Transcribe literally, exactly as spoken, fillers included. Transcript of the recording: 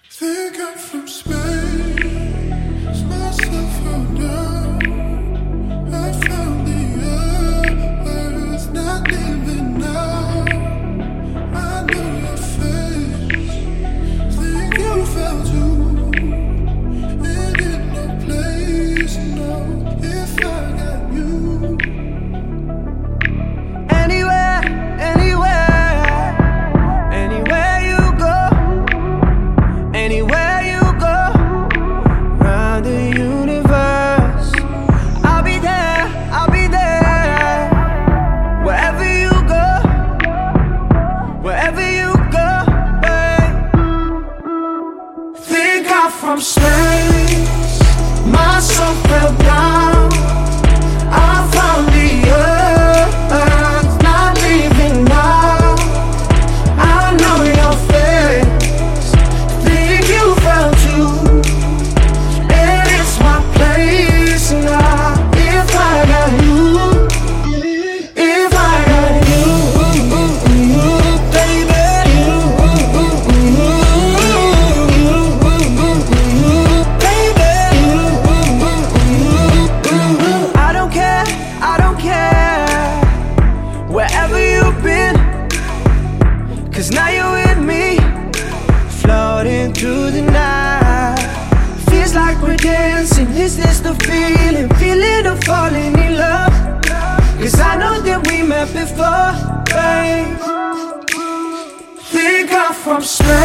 Think I'm from space, myself found out. I found the earth, not living now. I know your face, think you fell too. It ain't no place, no, if I got you. Anywhere, anywhere, anywhere you go, anywhere you go, round the universe, I'll be there, I'll be there. Wherever you go, wherever you go, babe. Think I'm from space, my soul fell down. I found the earth, not leaving now. I know your face, think you fell too. And it's my place now. If I got you, if I got you, baby, baby. I don't care, I don't care wherever you've been, 'cause now you're with me, floating through the night. Feels like we're dancing, is this the feeling? Feeling of falling in love, 'cause I know that we met before, babe. Think I'm from space,